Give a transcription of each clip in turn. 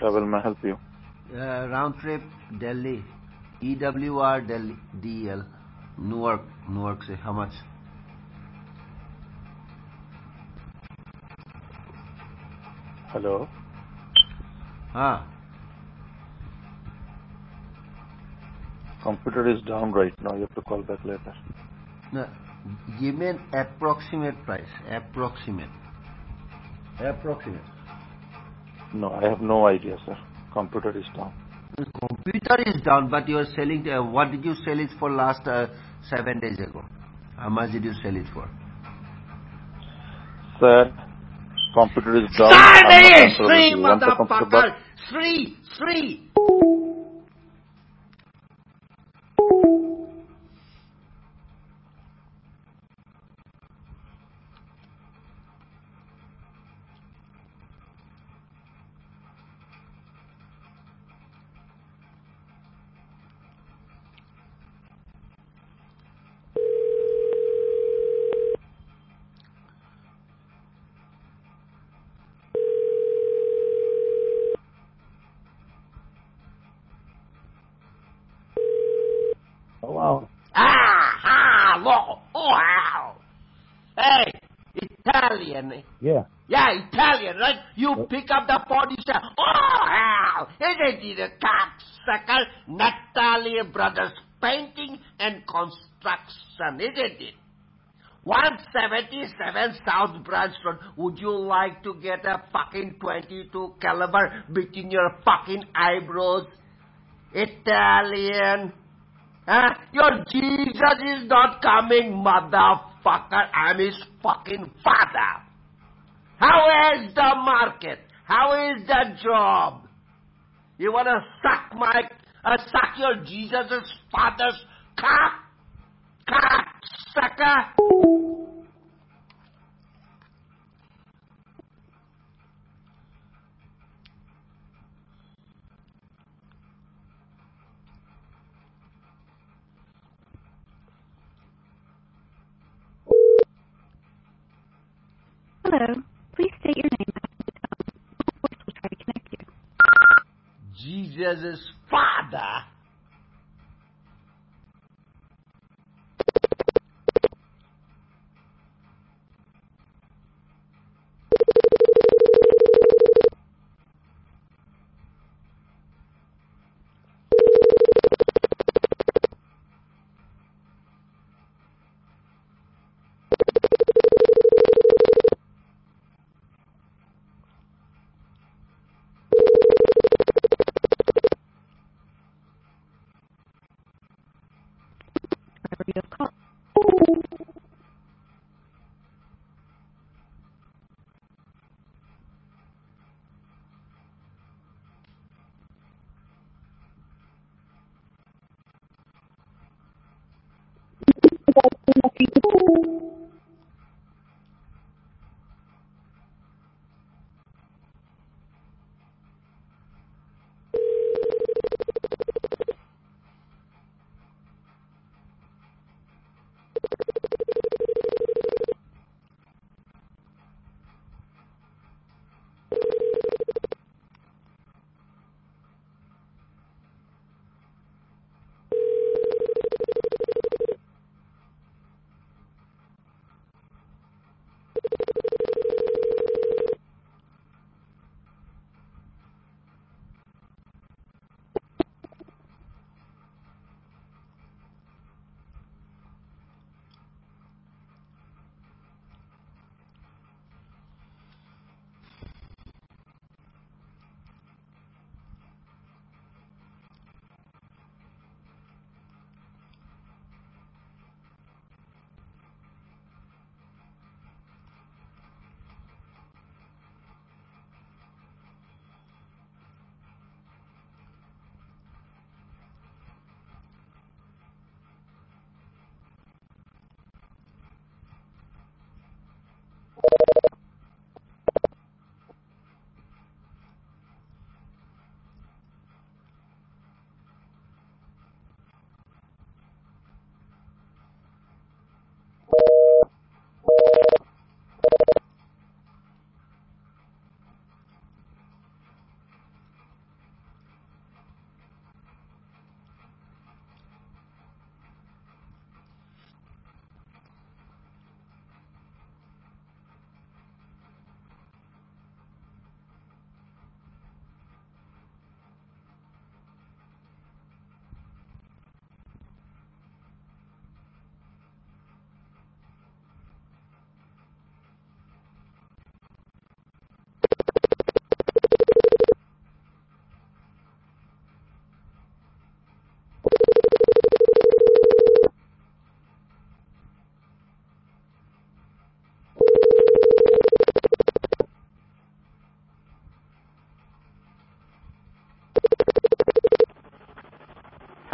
Travel may help you. Round trip Delhi, EWR Delhi, DL, Newark से how much? Hello. हाँ. Computer is down right now. You have to call back later. No, give me an approximate price. Approximate. No, I have no idea, sir. Computer is down. The computer is down, but you are selling. What did you sell it for last 7 days ago? How much did you sell it for? Sir, computer is down. Sri, motherfucker! Sri! Wow. Wow! Hey, Italian. Yeah. Yeah, Italian, right? You pick up the phone, you say, wow! Isn't it a cocksucker? Natalia Brothers Painting and Construction, isn't it? 177 South Branch Road. Would you like to get a fucking 22 caliber between your fucking eyebrows? Italian. Huh? Your Jesus is not coming, motherfucker. I'm his fucking father. How is the market? How is the job? You wanna suck your Jesus' father's cock? Sucker? Hello. Please state your name after the tone. Of course, we'll try to connect you. Jesus' father? Wherever you have called.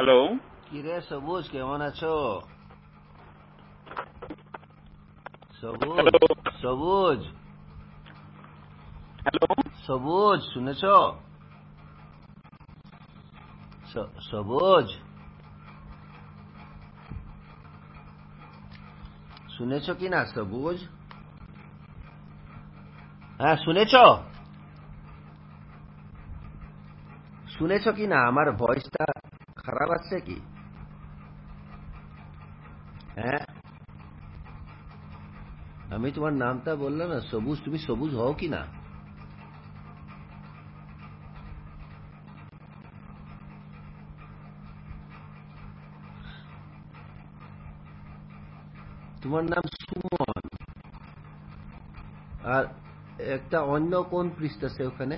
Hello কিরে সবুজ, কেমন আছো? সবুজ, সবুজ, hello সবুজ, শুনেছো? সবুজ, শুনেছো কি না সবুজ? হ্যাঁ, শুনেছো? শুনেছো কি না? আমার ভয়েসটা খারাপ আসছে কি? হ্যাঁ, আমি তোমার নামটা বললাম না সবুজ, তুমি সবুজ হও কি না? তোমার নাম সুমন। আর একটা অন্য কোন পৃষ্ঠ আছে ওখানে?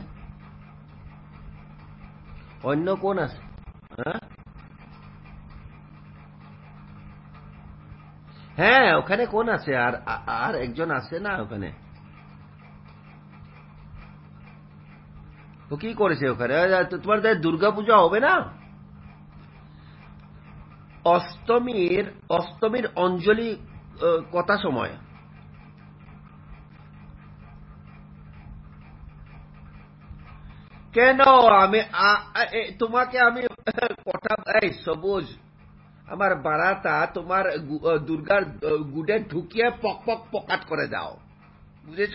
অন্য কোন আছে? হ্যাঁ, হ্যাঁ, ওখানে কোন আছে? আর আর একজন আছে না ওখানে? ও কি করেছে ওখানে? তোমার দুর্গা পূজা হবে না? অষ্টমীর অষ্টমীর অঞ্জলি কটা সময়? কেন আমি তোমাকে আমি কথা, এই সবুজ, আমার বারাটা তোমার দুর্গার গুডে ঢুকিয়ে পক পক পকাট করে দাও, বুঝেছ?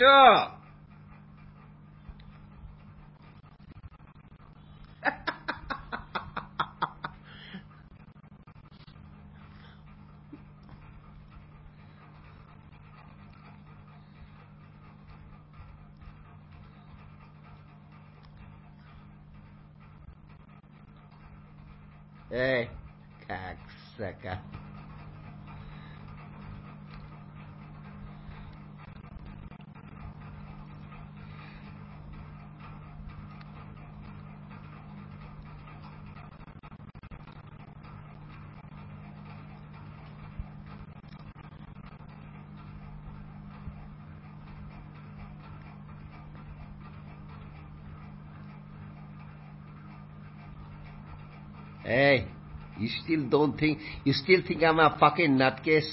এই কাকসাকা। Hey, you still think I'm a fucking nutcase?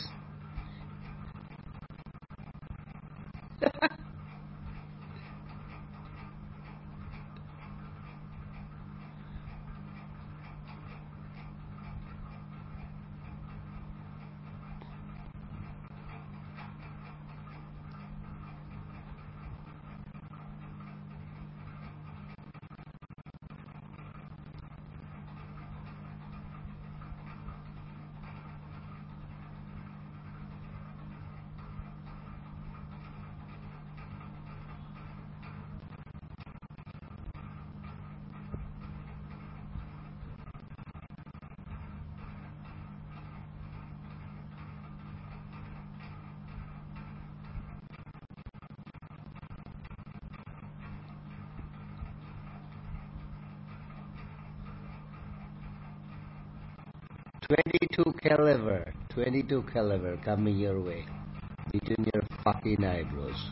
$22 caliber coming your way between your fucking eyebrows.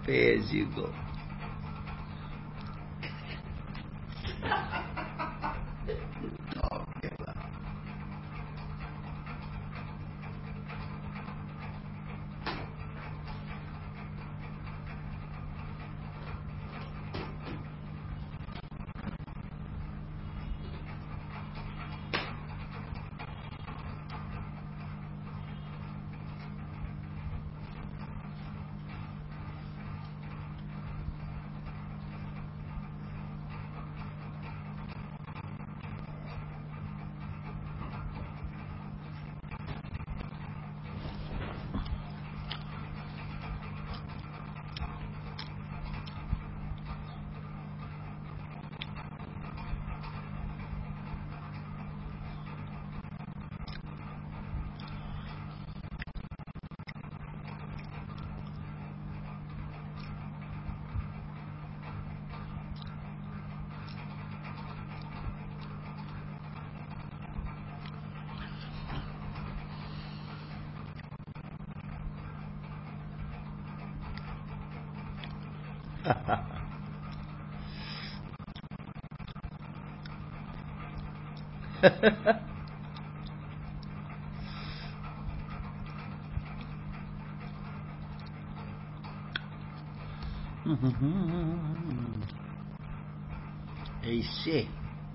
Pay as you go. I see.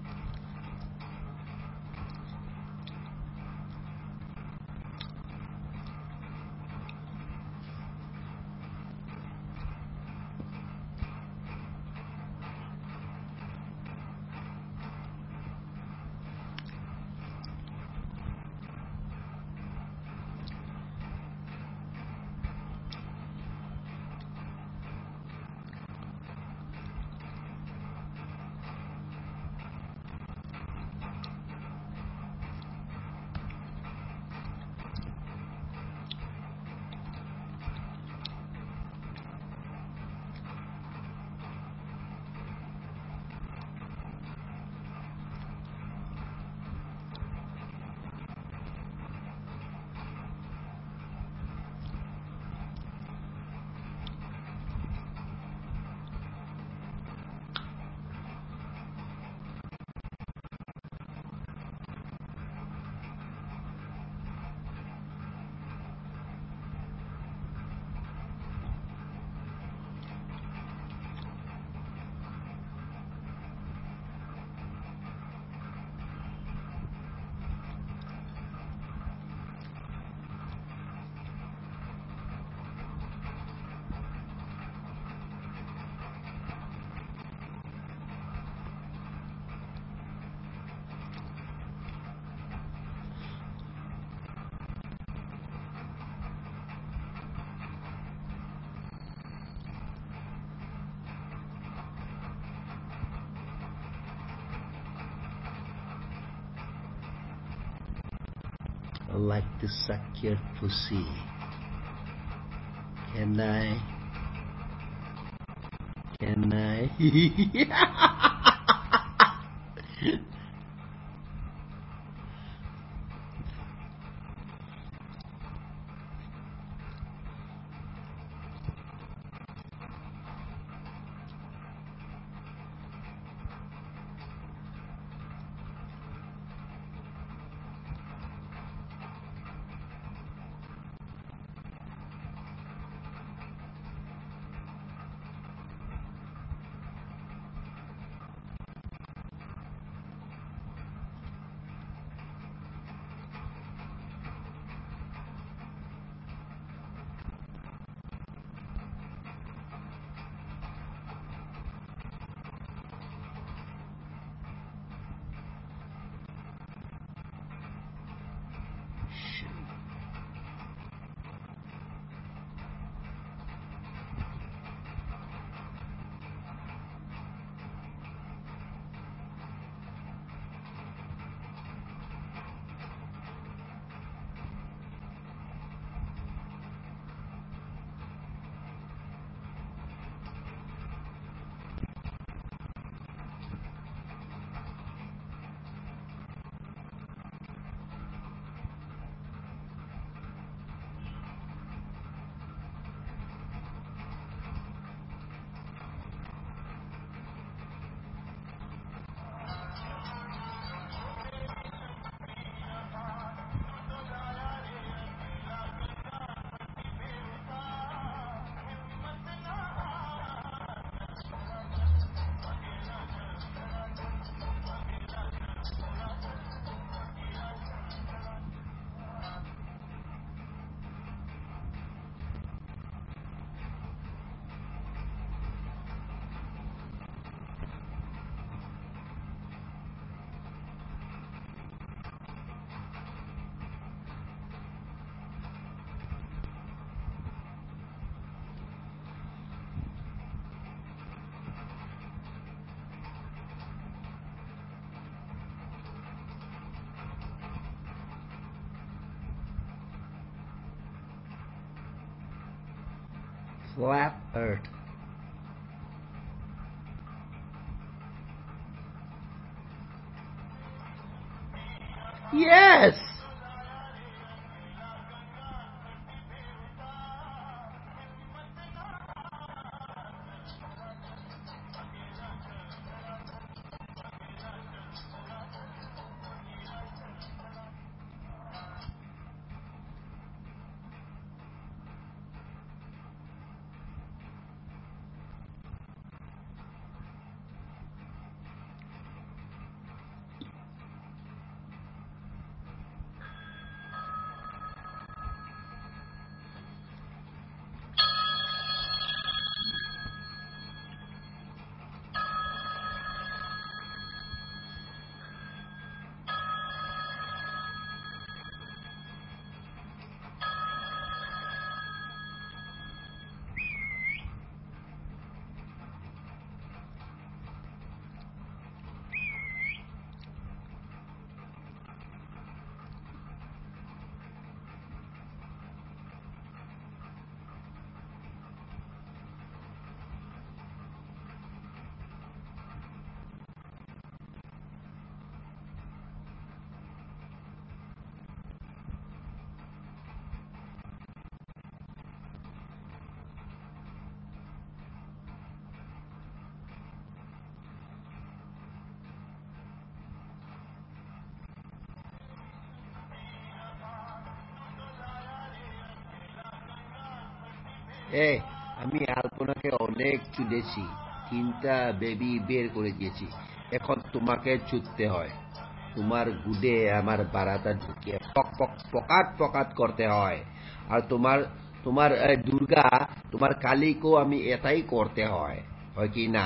I like to suck your pussy. Can I? Can I? Flat Earth. Yes! এই আমি আলপনাকে অনেক চুদেছি, 3টা baby বের করে দিয়েছি, এখন তোমাকে চুদতে হয়। তোমার গুদে আমার বারাতা ঢুকিয়ে পক পক পকাত পকাত করতে হয়। আর তোমার তোমার দুর্গা, তোমার কালীকেও আমি এটাই করতে হয়, হয় কি না?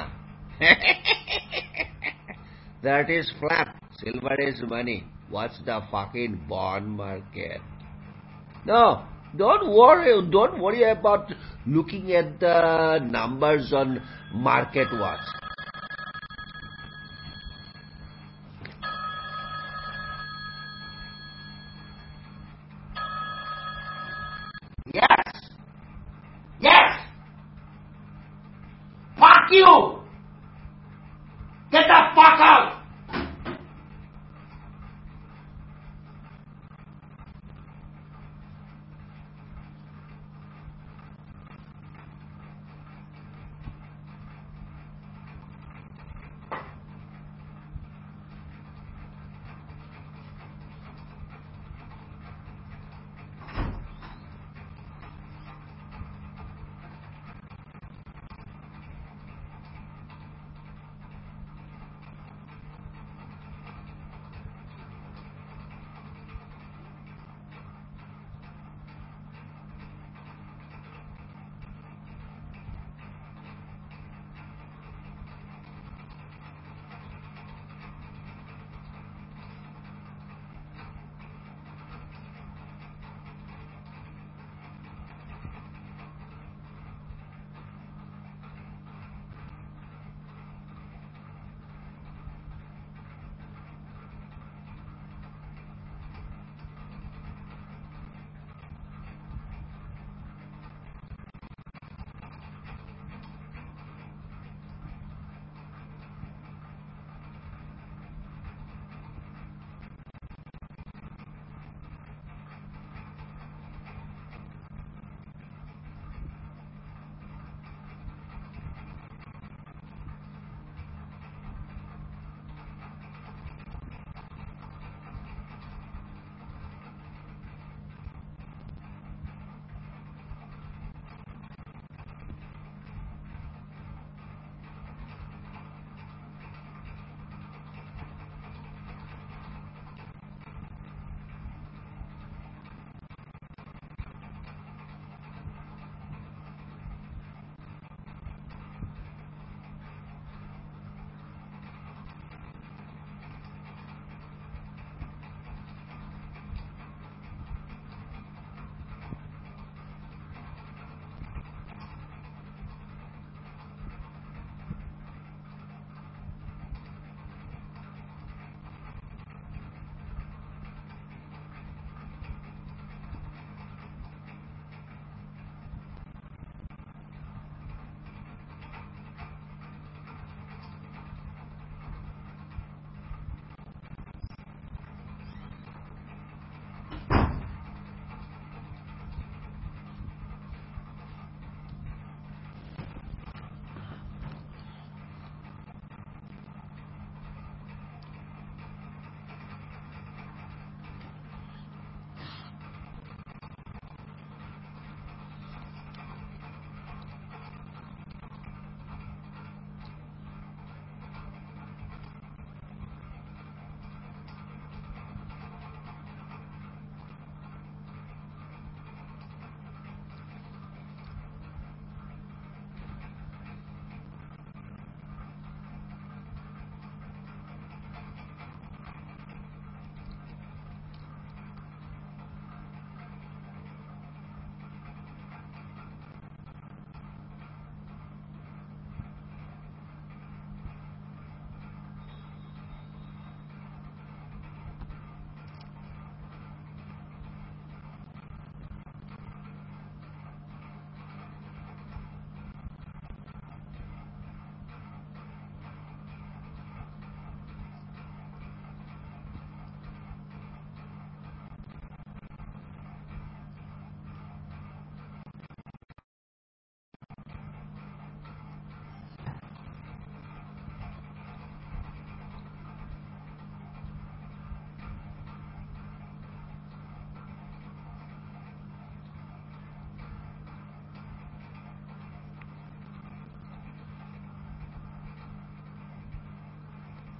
That is flat. Silver is money. What's the fucking bond market? No, don't worry about looking at the numbers on Market Watch. Yes! Yes! Fuck you! Get the fuck out!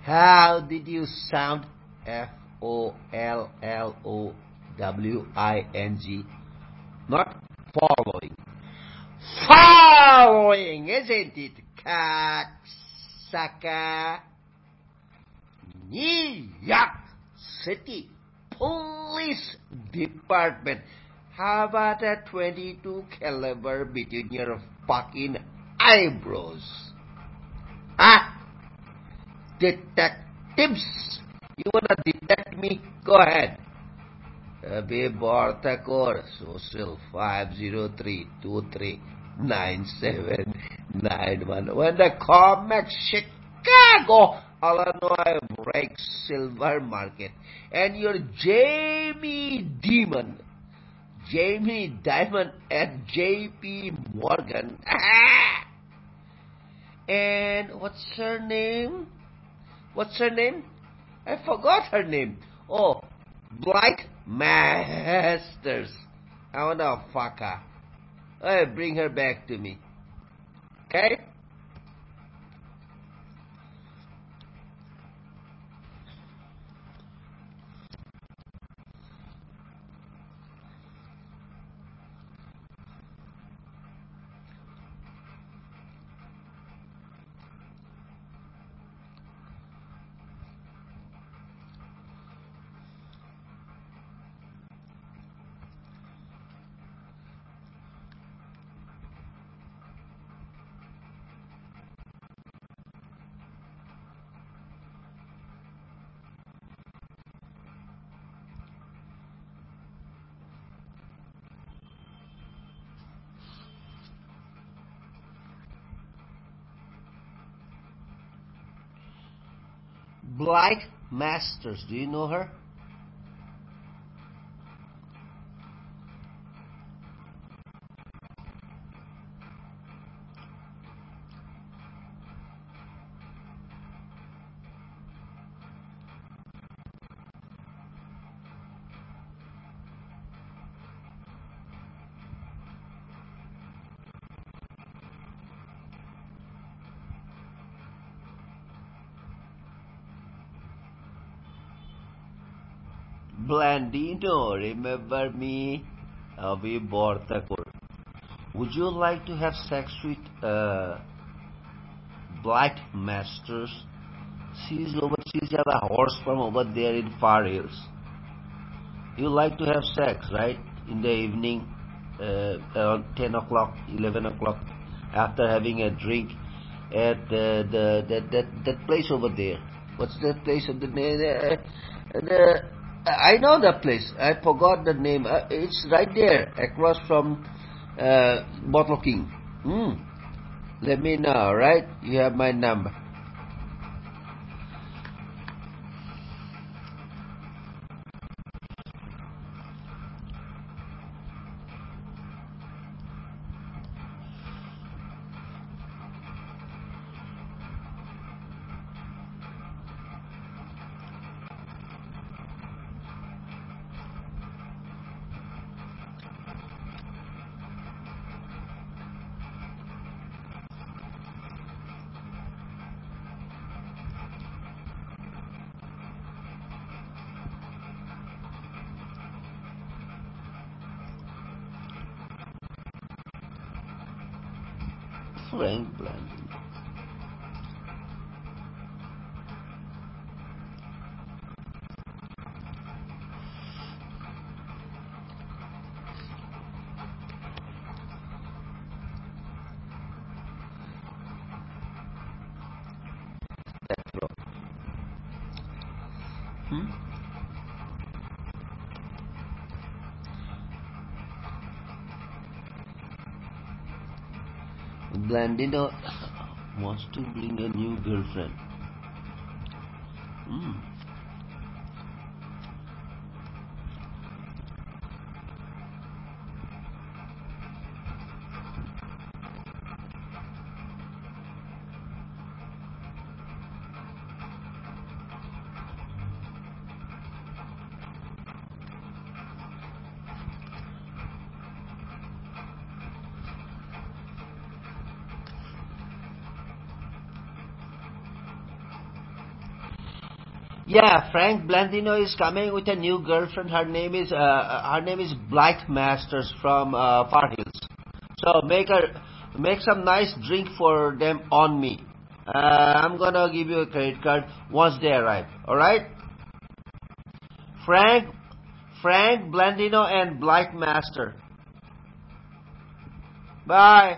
How did you sound Following? Not following. Following, isn't it, cocksucker? New York City Police Department. How about a 22 caliber between your fucking eyebrows? Ah, detectives, you wanna detect me? Go ahead. Be Bartakor, Social 503-239791. When the Comex Chicago, Illinois breaks silver market, and your Jamie Dimon at JP Morgan. And what's her name? I forgot her name. Oh, Blight Masters. I wanna fuck her. Hey, bring her back to me. Okay? Blight Masters, do you know her? Blandino, remember me? Avi Bortakur. Would you like to have sex with Blight Masters? She's at a horse farm over there in Far Hills. You like to have sex, right? In the evening, around 10 o'clock, 11 o'clock, after having a drink at that place over there. What's that place? I know that place. I forgot the name. It's right there, across from Bottle King. Let me know, right? You have my number. Frank Blandino. Blandino wants to bring a new girlfriend. Yeah, Frank Blandino is coming with a new girlfriend. Her name is Blythe Masters from Far Hills. So make some nice drink for them on me. I'm gonna give you a credit card once they arrive. All right? Frank Blandino and Blythe Master. Bye.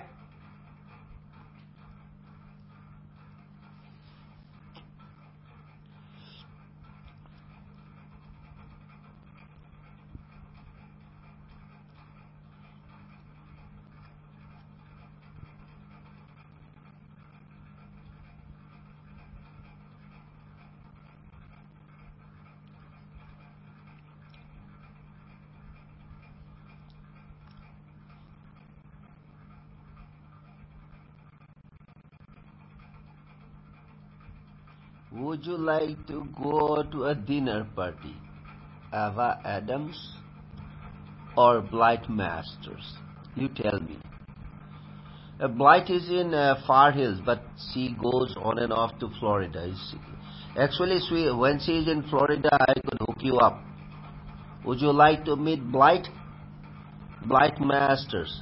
Would you like to go to a dinner party? Ava Adams or Blythe Masters? You tell me. Blythe is in Far Hills, but she goes on and off to Florida. Actually, when she is in Florida, I could hook you up. Would you like to meet Blythe? Blythe Masters.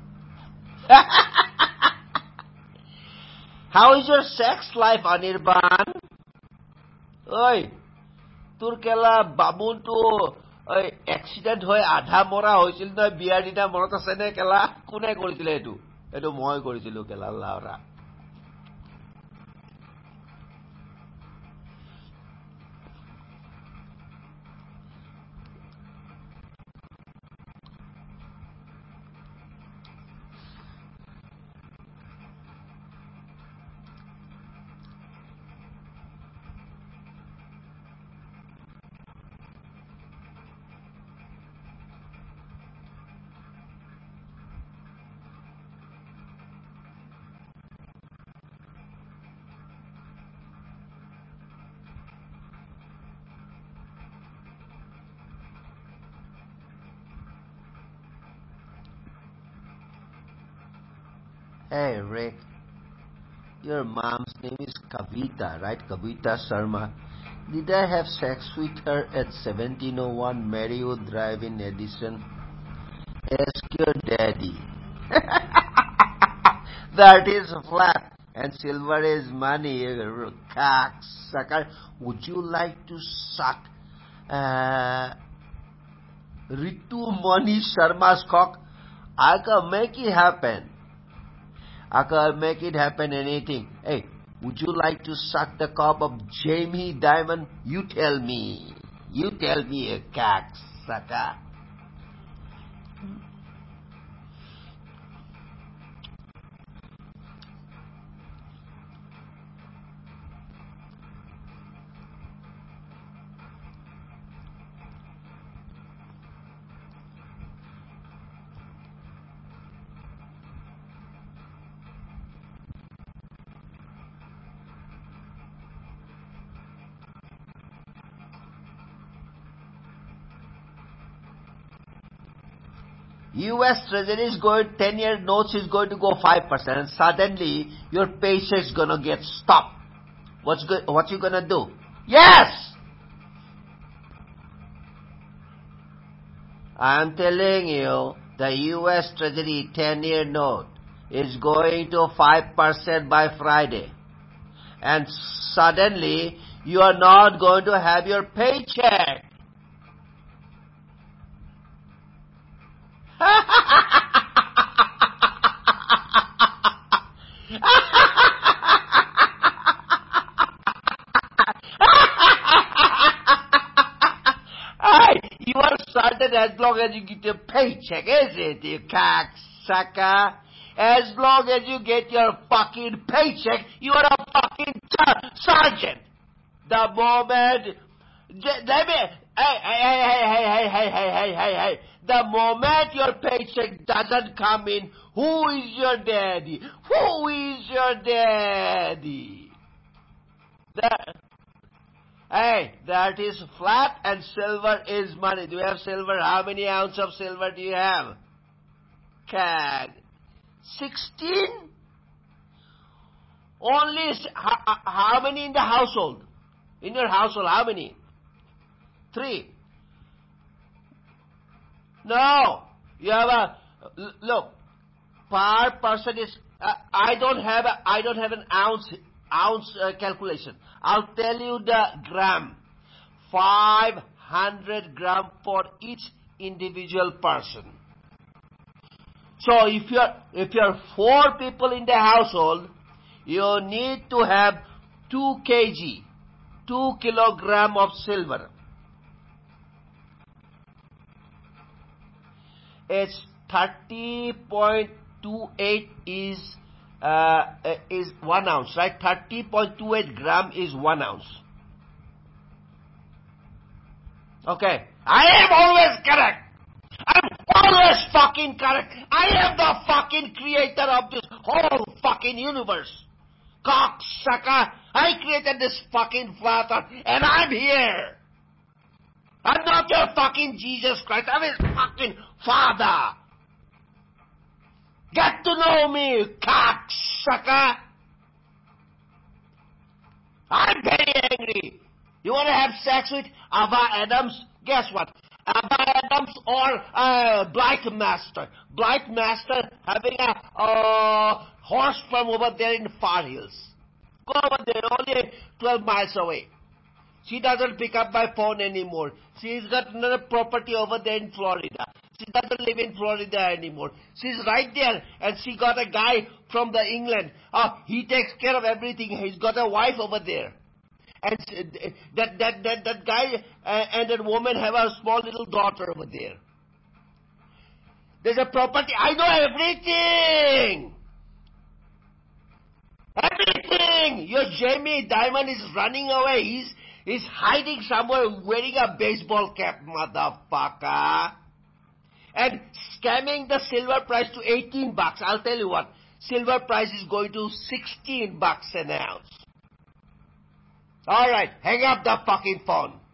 How is your sex life, Anirban? Oi, তোৰ কেলা বামুনটো accident হৈ আধা মৰা হৈছিল নহয় বিয়াৰ দিনা মনত আছে নে কেলা কোনে কৰিছিলে এইটো মই কৰিছিলো কেলা লাউৰা Hey, Rick, your mom's name is Kavita, right? Kavita Sharma. Did I have sex with her at 1701 Marywood Drive in Edison? Ask your daddy. That is flat. And silver is money, cocksucker. Would you like to suck Ritu Mani Sharma's cock? I can make it happen. I can make it happen anything. Hey, would you like to suck the cock of Jamie Dimon? You tell me. You tell me, a cocksucker. US Treasury is going, 10-year notes is going to go 5%, and suddenly your paycheck's gonna get stopped. What you gonna do? Yes! I'm telling you, the US Treasury 10-year note is going to 5% by Friday. And suddenly, you are not going to have your paycheck. You are certain as long as you get your paycheck, is it, you cocksucker? As long as you get your fucking paycheck, you are a fucking sergeant. The moment... Hey. The moment your paycheck doesn't come in, who is your daddy? Who is your daddy? That is flat and silver is money. Do you have silver? How many ounces of silver do you have? 16? Only how many in the household? In your household, how many? 3. No. You have a... Look. Per person is... I don't have an ounce calculation. I'll tell you the gram. 500 gram for each individual person. So if you're 4 people in the household, you need to have 2 kg, 2 kilogram of silver. It's 30.28 is 1 ounce, right? 30.28 gram is 1 ounce. Okay. I am always correct. I'm always fucking correct. I am the fucking creator of this whole fucking universe. Cocksucker. I created this fucking father, and I'm here. I'm not your fucking Jesus Christ. I'm his fucking father. Get to know me, cocksucker. I'm very angry. You want to have sex with Ava Adams? Guess what? Ava Adams or Blight Master. Blight Master having a horse farm over there in the Far Hills. Go over there, only 12 miles away. She doesn't pick up my phone anymore. She's got another property over there in Florida. She doesn't live in Florida anymore. She's right there, and she got a guy from the England. He takes care of everything. He's got a wife over there. And that guy and that woman have a small little daughter over there. There's a property. I know everything. Everything. Your Jamie Dimon is running away. He's hiding somewhere wearing a baseball cap, motherfucker. And scamming the silver price to $18. I'll tell you what. Silver price is going to $16 an ounce. All right, hang up the fucking phone.